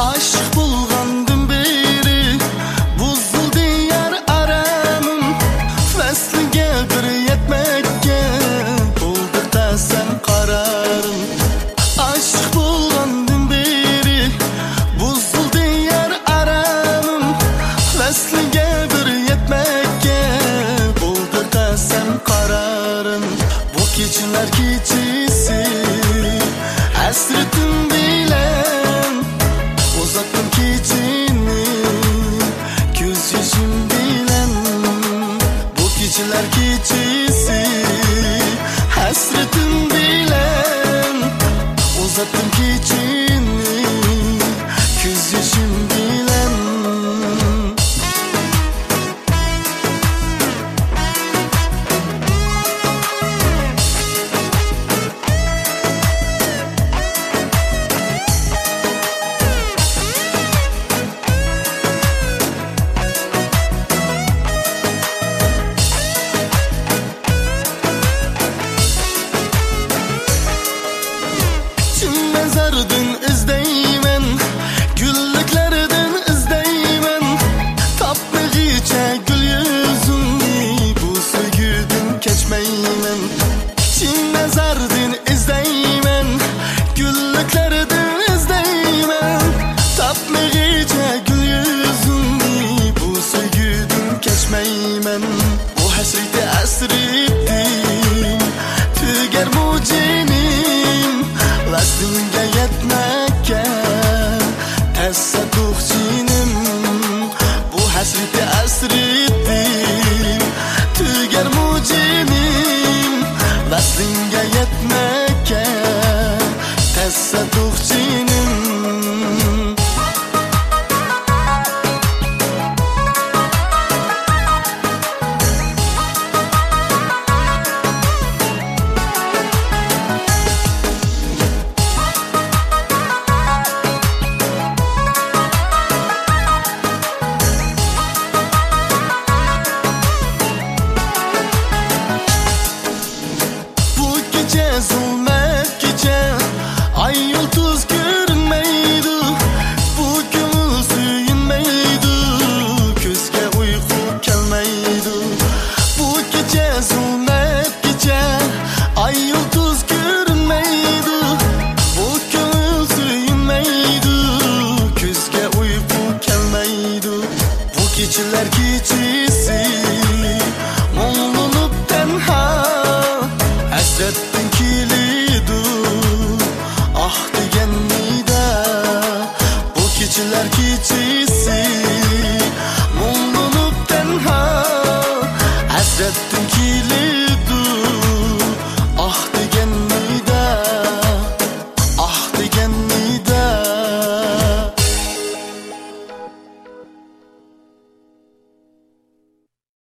Aşık bulgandım beri buzul diyar aramım Feslige bir yetmekke buldu da sen kararım Aşık bulgandım beri buzul diyar aramım Feslige bir yetmekke buldu da sen kararım Bu geceler gecesi hasretim bilen uzattım geceni göz yüzüm bilen Bu geceler gecesi hasretim bilen uzattım geceni göz yüzüm bilen Mezardan izdeymen, güllüklerden izdeymen Tapmıgıca gül yüzünü bu söygüdün keçmeymen Çin mezardan izdeymen, güllüklerden izdeymen Tapmıgıca gül yüzünü bu söygüdün keçmeymen Bu hasreti asrettim, tüger mucinim Vaslinga yetmekke tesadüf cinim Bu hasreti asrettim tüger mucinim Vaslinga yetmekke tesadüf cinim Zulmet gece ay yıldız görünmeydi Bu gönül suyunmaydı Gözge uyku gelmeydi Bu gece zulmet gece ay yıldız görünmeydi Bu gönül suyunmaydı Gözge uyku gelmeydi Bu geceler gecesi Mullulup tenha Hasretin kilidu ah diyen nida Bu geceler gecesi